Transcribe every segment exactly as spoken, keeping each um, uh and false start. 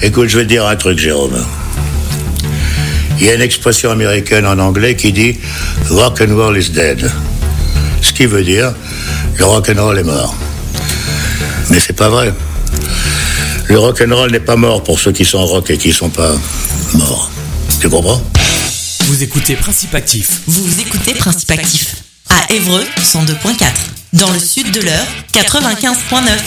Écoute, je vais te dire un truc, Jérôme. Il y a une expression américaine en anglais qui dit « rock and roll is dead ». Ce qui veut dire « le rock and roll est mort ». Mais c'est pas vrai. Le rock and roll n'est pas mort pour ceux qui sont rock et qui sont pas morts. Tu comprends ? Vous écoutez Principe Actif. Vous écoutez Principe Actif. À Évreux, cent deux virgule quatre. Dans le sud de l'Eure, quatre-vingt-quinze virgule neuf.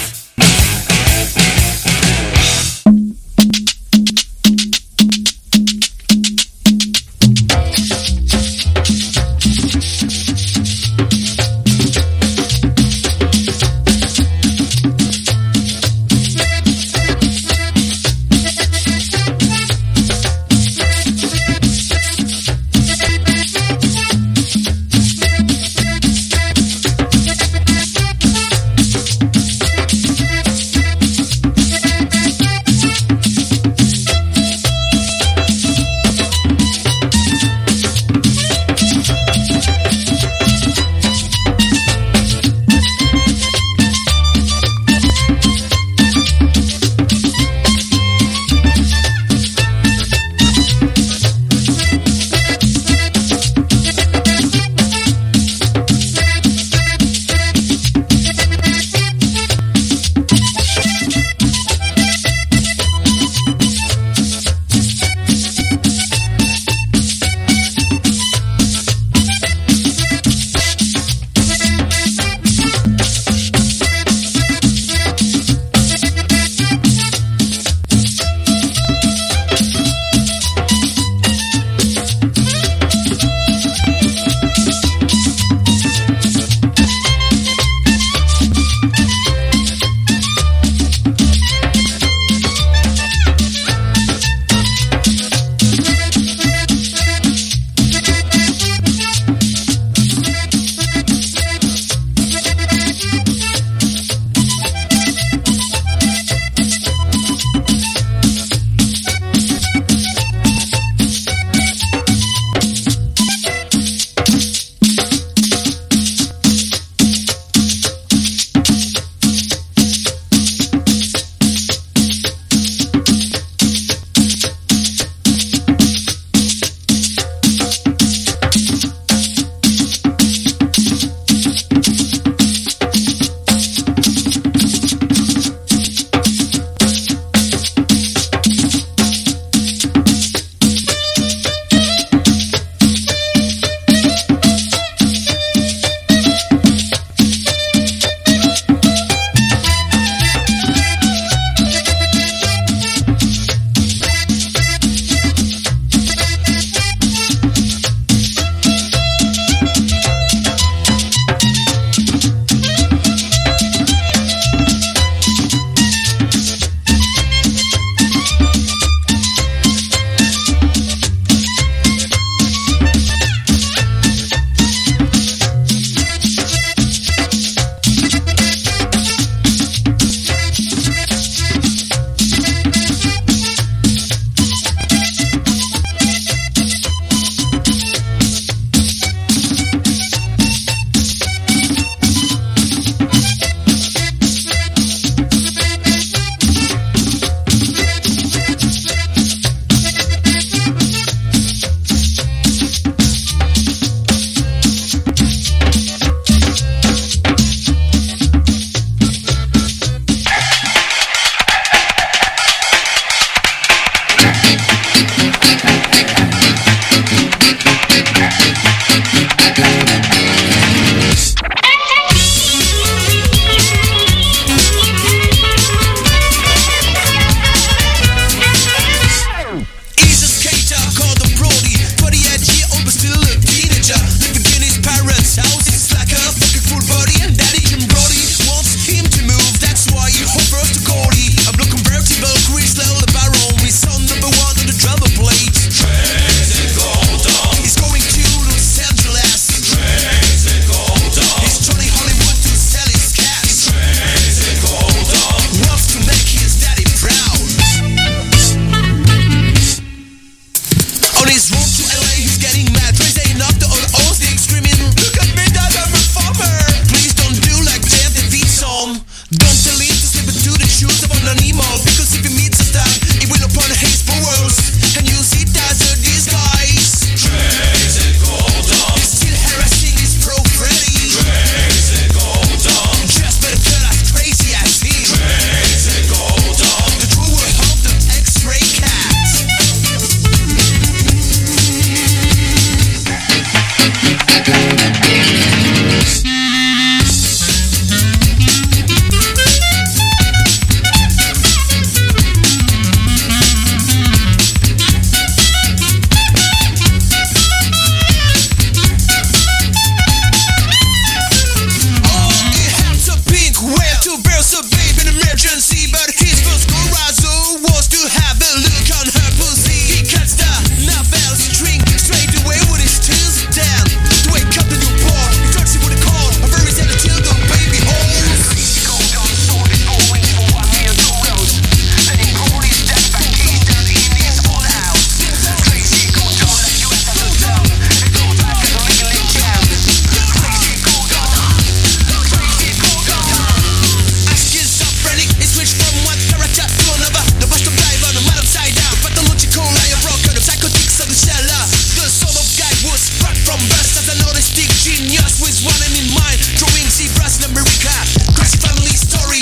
one in mind. Drawing zebras in America. Crazy family story.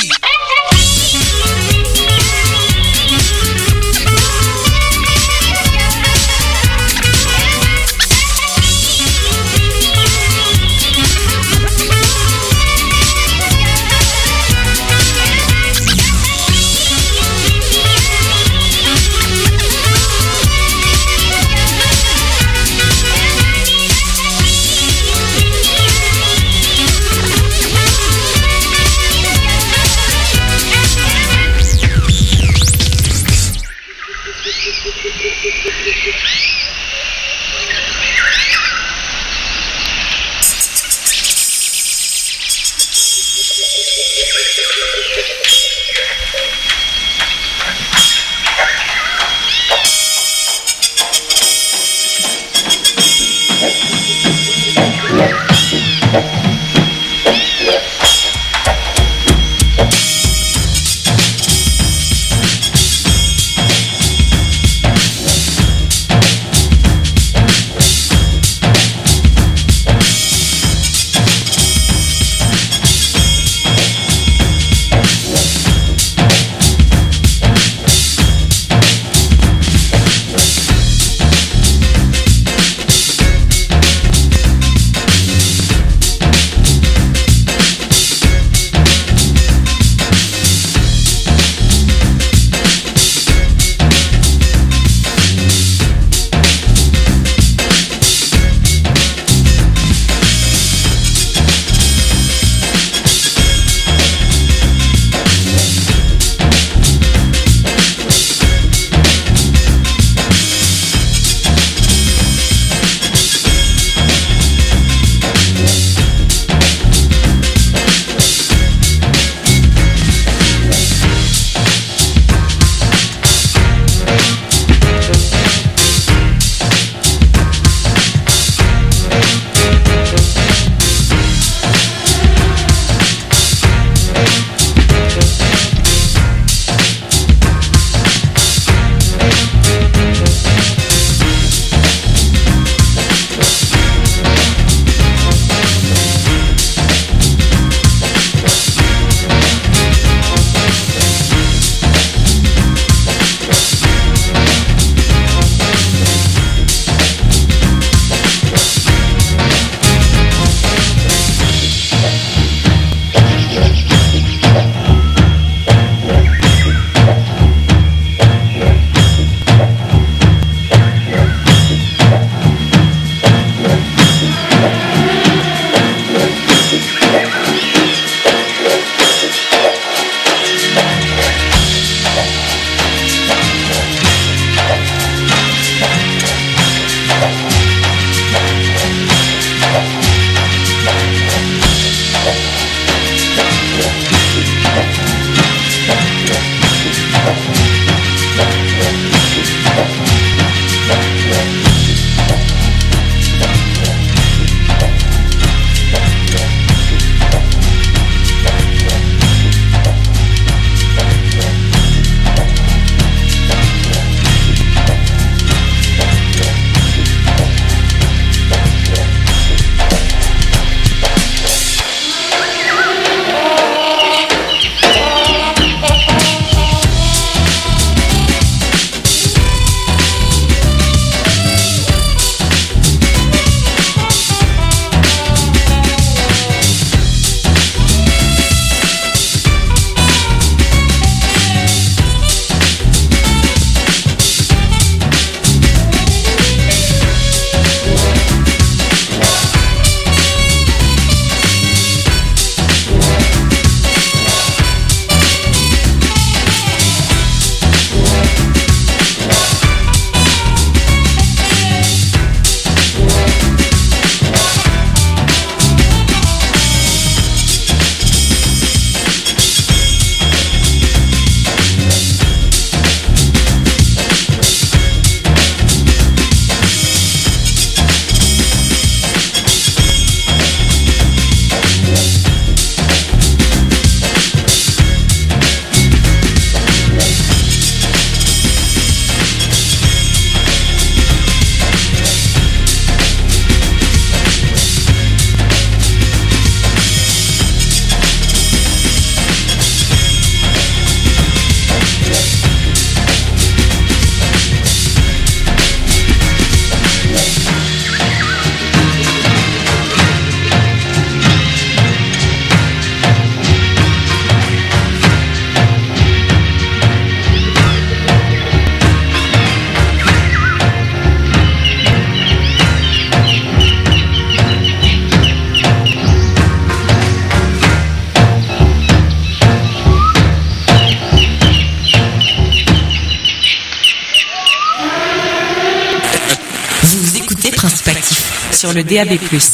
sur le D A B plus.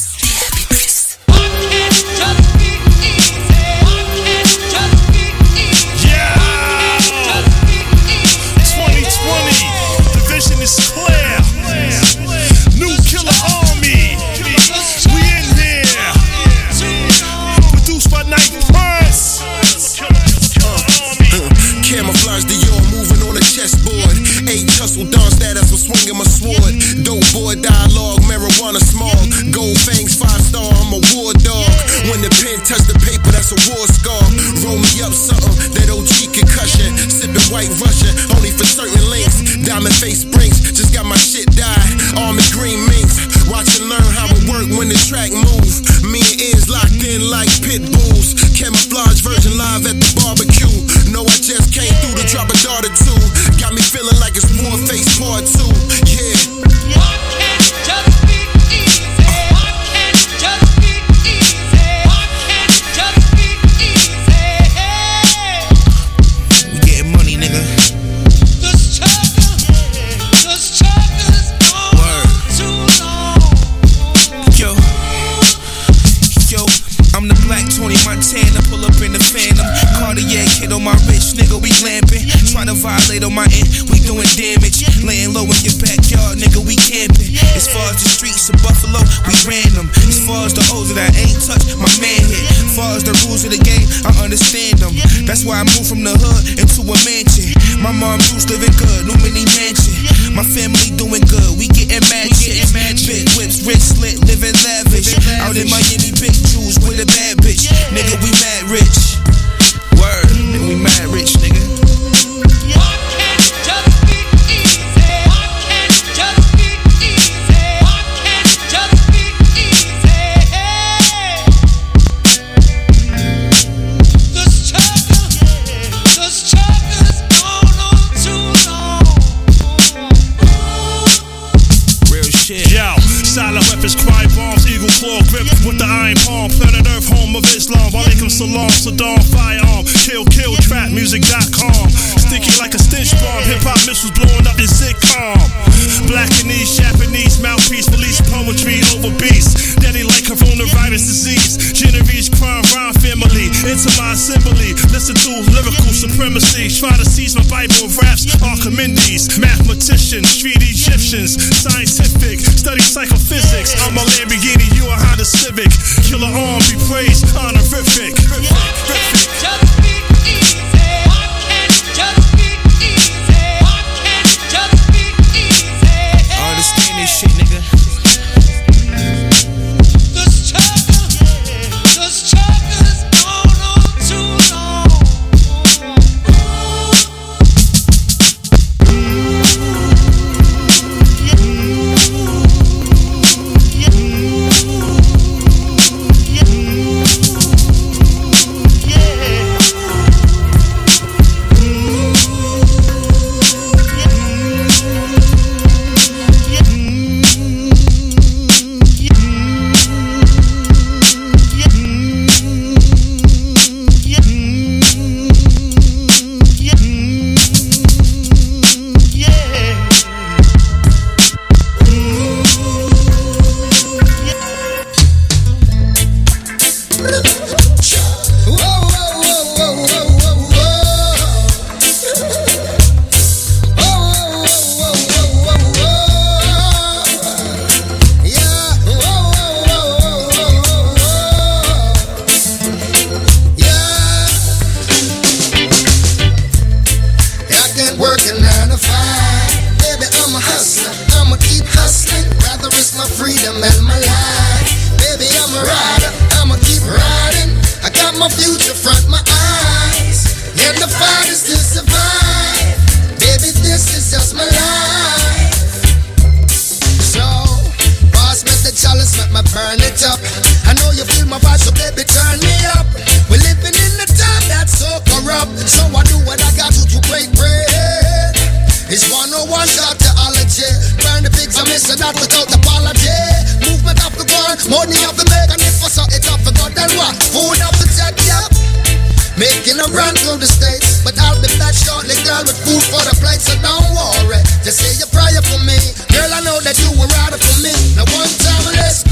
Money of the make and if I saw it off for God and what? Food of the tech, yeah. Making a run through the States, but I'll be back shortly, girl, with food for the plate, so don't worry. Just say your prayer for me, girl, I know that you were right for me. Now one time, let's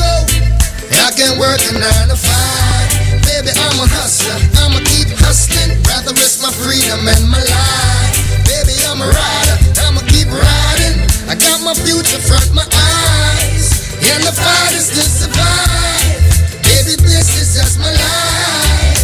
work a nine to five. Baby, I'm a hustler, I'ma keep hustling. Rather risk my freedom and my life. Baby, I'm a rider, I'ma keep riding. I got my future front my eyes. And the fight is to survive. Baby, this is just my life.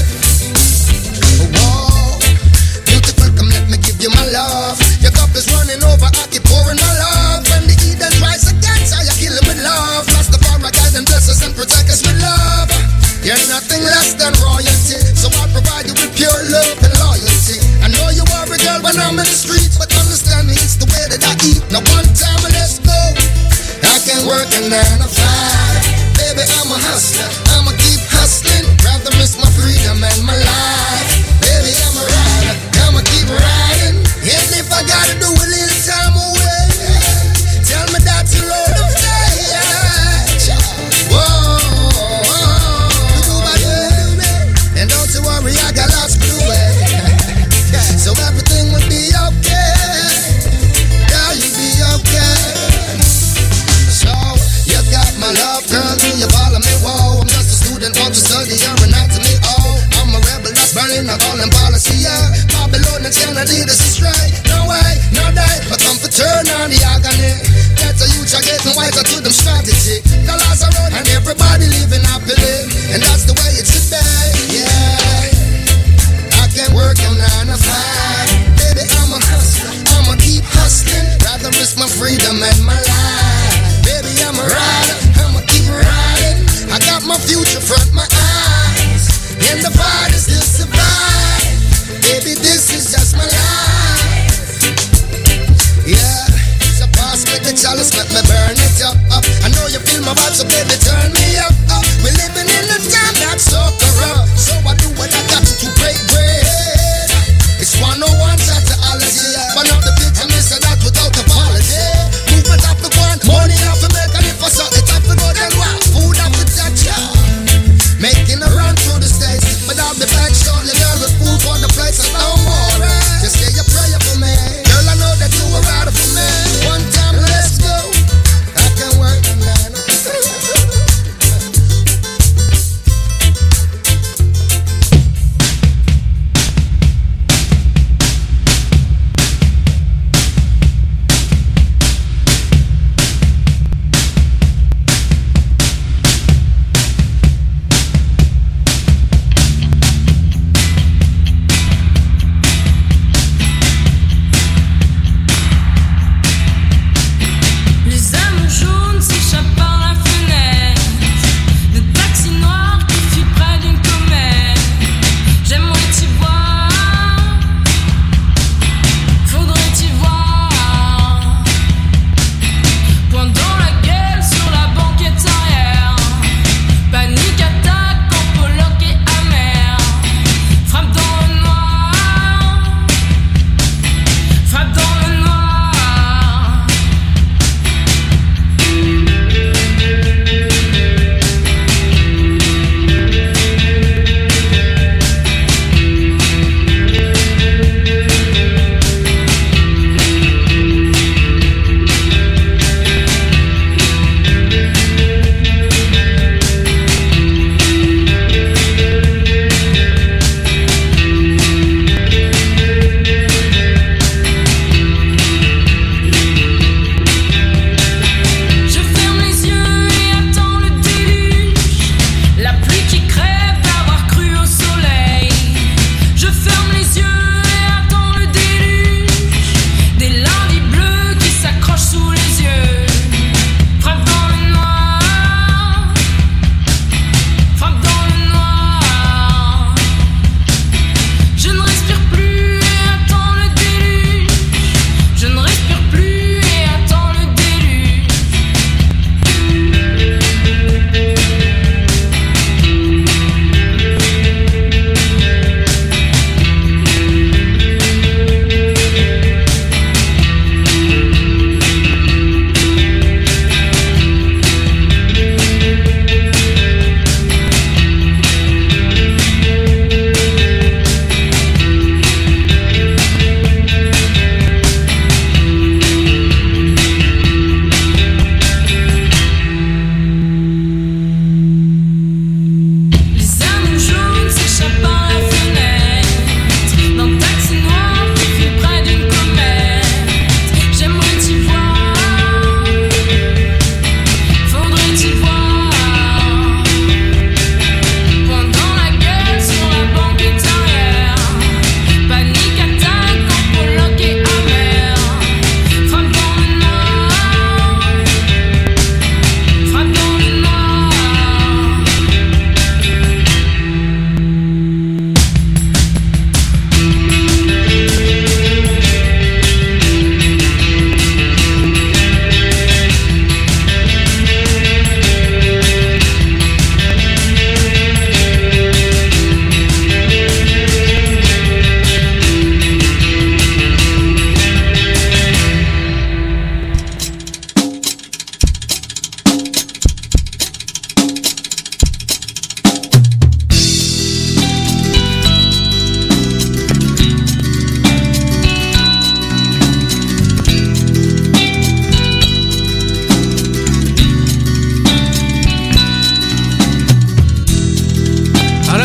Whoa, beautiful, come let me give you my love. Your cup is running over, I keep pouring my love. When the heat rise against, I kill him with love. Lost the fire, guide and bless us and protect us with love. You're nothing less than royalty, so I provide you with pure love and loyalty. I know you are a girl when I'm in the streets, but understand me, it's the way that I eat. Now one time and let's go. I can work a nine to five. Baby, I'm a hustler, I'ma keep hustling. Rather risk my freedom and my life. Baby, I'm a rider, I'ma keep riding. And if I gotta do a little time away, tell me that you load of day. Whoa, and don't you worry, I got lots to do. So everything will be okay. Yeah, you'll be okay. So you got my love, girl, do you follow me? Whoa, I'm just a student, want to study your anatomy. Oh, I'm a rebel that's burning up all in policy. Yeah, Babylonians cannot lead us astray. No way, no day, but come for turn on the agony. Get the youth are getting wiser to them strategy. The laws are running and everybody living happily, and that's the way it should be. Yeah, I can work on nine to five. Baby, I'm a hustler, I'ma keep hustling. Rather risk my freedom and my life. Baby, I'm a rider, I'ma keep riding. I got my future front my eyes, and the fight is to survive. Baby, this is just my life.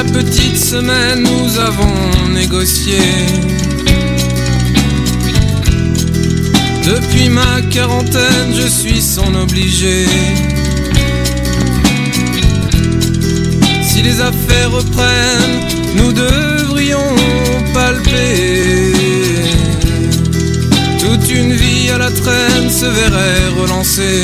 petite semaine, nous avons négocié. Depuis ma quarantaine, je suis son obligé. Si les affaires reprennent, nous devrions palper. Toute une vie à la traîne se verrait relancer.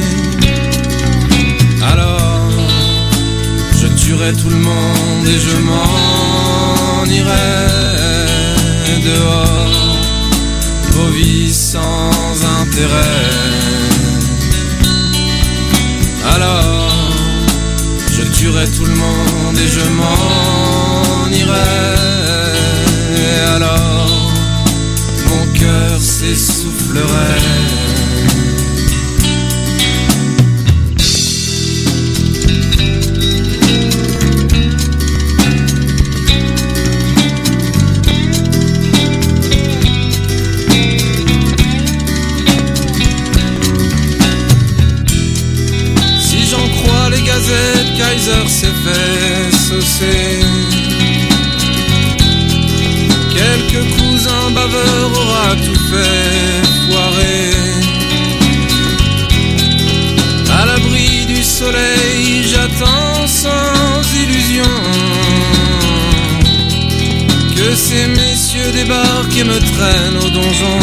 Alors, je tuerai tout le monde et je m'en irai dehors, vos vies sans intérêt. Alors, je tuerai tout le monde et je m'en irai. Alors, mon cœur s'essoufflerait. Kaiser s'est fait saucer. Quelques cousins baveurs aura tout fait foirer. À l'abri du soleil, j'attends sans illusion que ces messieurs débarquent et me traînent au donjon.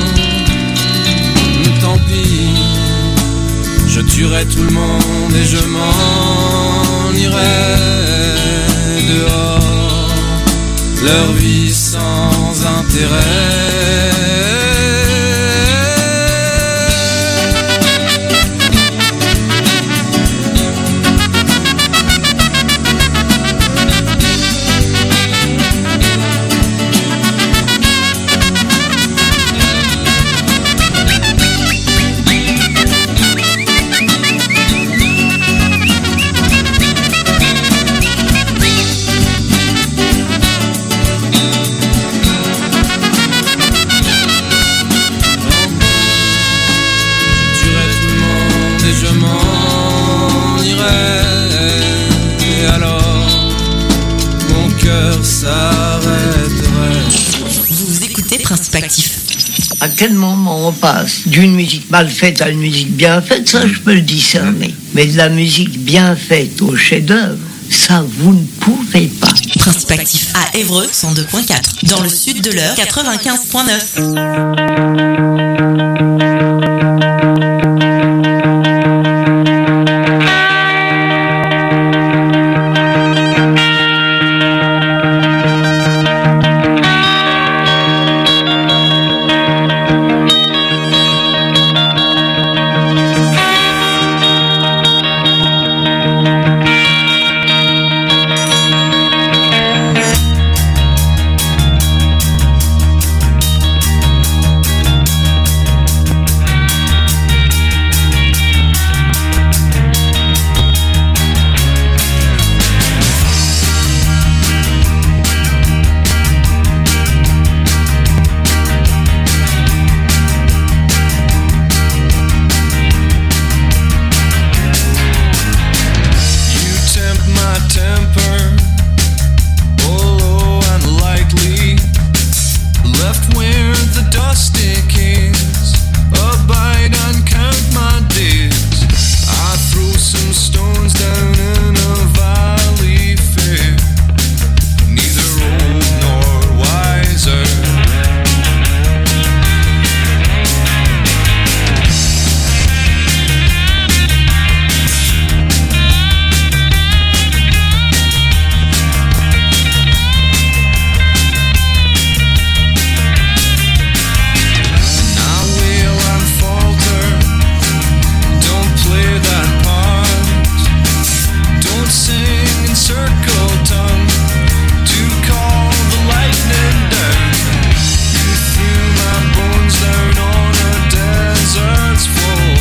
Tant pis, je tuerai tout le monde et je m'en irai dehors, leur vie sans intérêt. Principe actif. À quel moment on passe d'une musique mal faite à une musique bien faite, ça je peux le discerner. Mais de la musique bien faite au chef-d'œuvre, ça vous ne pouvez pas. Principe actif à Évreux cent deux virgule quatre. Dans le sud de l'Eure quatre-vingt-quinze virgule neuf.